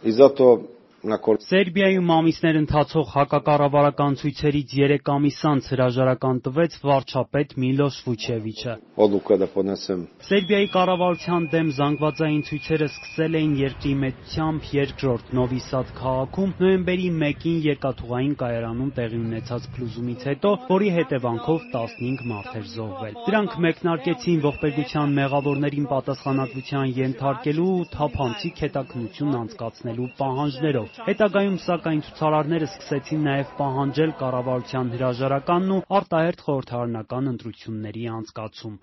Սերբիայում ամիսներ ընթացող հակակառավարական ցույցերից 3 ամիս անց հրաժարական տվեց վարչապետ Միլոշ Վուչևիչը։ Սերբիայի կառավարության դեմ զանգվածային ցույցերը սկսել էին երկրի մեծությամբ երկրորդ Նովի Սադ քաղաքում նոյեմբերի 1-ին երկաթուղային կայարանում տեղի ունեցած փլուզումից հետո, որի հետևանքով 15 մարդ էր զոհվել։ Դրանք մեկնարկեցին ողբերգության մեղավորներին պատասխանատվության ենթարկելու ու թափանցիկ հետաքննություն անցկացնելու պահանջներով։ Հետագայում, սակայն, ցուցարարները սկսեցին նաև պահանջել կառավարության հրաժարականն ու արտահերթ խորհրդարանական ընտրությունների անցկացում։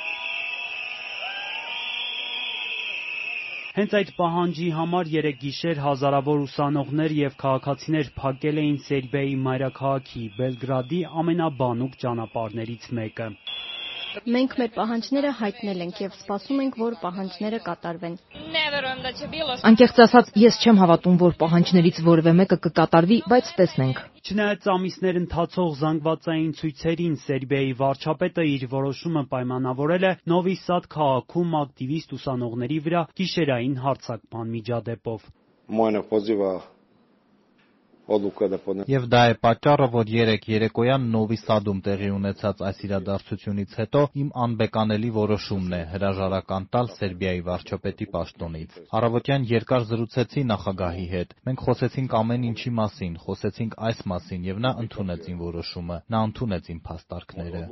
Հենց այդ պահանջի համար երեկ գիշեր հազարավոր ուսանողներ եւ քաղաքացիներ փակել էին Սերբիայի մայրաքաղաքի Բելգրադի ամենաբանուկ ճանապարհներից մեկը։ Մենք մեր պահանջները հայտնել ենք եւ սպասում ենք, որ պահանջները կատարվեն։ Անկեղծ ասած, ես չեմ հավատում, որ պահանջներից որևէ մեկը կկատարվի, բայց տեսնենք։ Չնայած ամիսներ ընթացող զանգվածային ցույցերին, Սերբիայի վարչապետը իր որոշումը պայմանավորել է Նովի Սադ քաղաքում ակտիվիստ ուսանողների վրա գիշերային հարձակման միջադեպով։ Եվ դա է պատճառը, որ երեկ երեկոյան Նովի Սադում տեղի ունեցած այս իրադարձությունից հետո իմ անբեկանելի որոշումն է հրաժարական տալ Սերբիայի վարչապետի պաշտոնից։ Առավոտյան երկար զրուցեցի նախագահի հետ։ Մենք խոսեցինք ամեն ինչի մասին, խոսեցինք այս մասին եւ նա ընդունեց իմ որոշումը, նա ընդունեց իմ փաստարկները։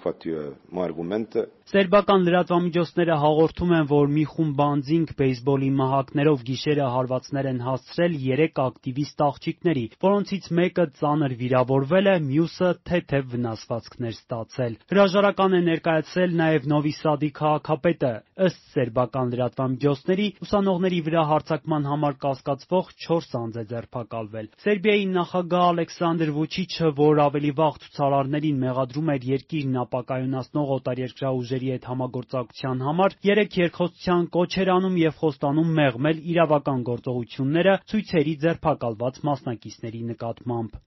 Սերբական լրատվամիջոցները հաղորդում են, որ մի խումբ անձինք բեյսբոլի մահակներով գիշերը հարվածներ են հասցրել 3 ակտիվիստ աղջիկների, որոնցից մեկը ծանր վիրավորվել է, մյուսը թեթև վնասվածքներ ստացել։ Հրաժարական է ներկայացրել նաև Նովի Սադի քաղաքապետը։ Ըստ սերբական լրատվամիջոցների, ուսանողների վրա հարձակման համար կասկածվող 4 անձ է ձերբակալվել։ Սերբիայի նախագահ Ալեքսանդր Վուչիչը, որ ավելի վաղ ցուցարարներին մեղադրում էր երկիրն ապակայունացնող օտարերկրյա ուժերի հետ համագործակցության համար, երեկ երկխոսության կոչ էր անում եւ խոստանում մեղմել իրավական գործողությունները ցույցերի ձերբակալված մասնակիցների նկատմամբ։